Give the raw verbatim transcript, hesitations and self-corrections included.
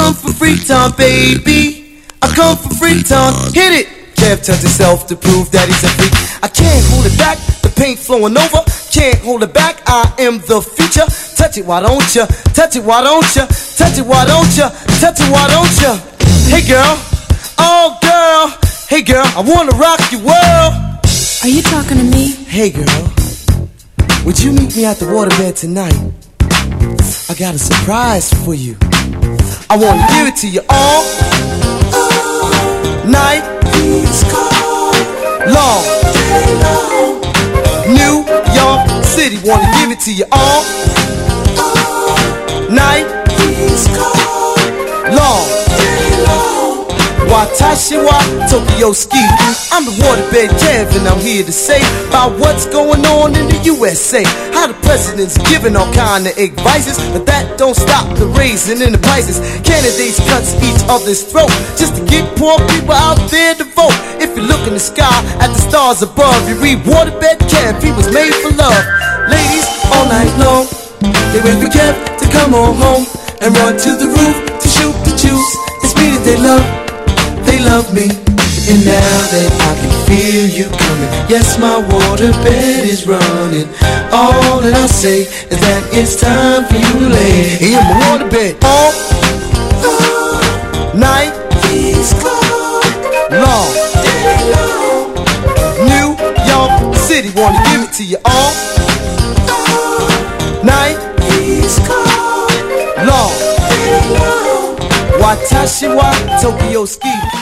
come for free time, baby. I come for free time. Hit it. Kev touch himself to prove that he's a freak. I can't hold it back, the paint flowing over. Can't hold it back, I am the future. Touch it, why don't ya? Touch it, why don't ya? Touch it, why don't ya? Touch it, why don't ya? Hey girl, oh girl. Hey girl, I wanna rock your world. Are you talking to me? Hey girl, would you meet me at the waterbed tonight? I got a surprise for you. I wanna give it to you all night long. New York City, wanna give it to you all night long. Watashi wa Tokyo Ski. I'm the waterbed Kev, and I'm here to say about what's going on in the U S A. How the president's giving all kind of advices, but that don't stop the raising in the prices. Candidates cuts each other's throat just to get poor people out there to vote. If you look in the sky at the stars above, you read waterbed Kev, he was made for love. Ladies all night long, they wait for Kev to come on home and run to the roof to shoot the juice. It's me that they love. They love me, and now that I can feel you coming, yes, my waterbed is running. All that I say is that it's time for you to lay in my waterbed all night long. New York City, wanna give it to you all night long. Watashi wa Tokyo Ski.